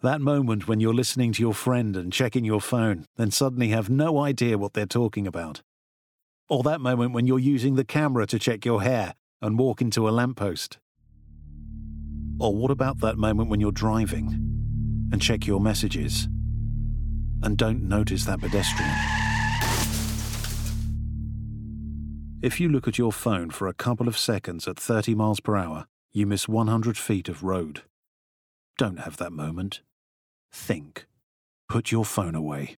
That moment when you're listening to your friend and checking your phone, then suddenly have no idea what they're talking about. Or that moment when you're using the camera to check your hair and walk into a lamppost. Or what about that moment when you're driving and check your messages and don't notice that pedestrian? If you look at your phone for a couple of seconds at 30 miles per hour, you miss 100 feet of road. Don't have that moment. Think. Put your phone away.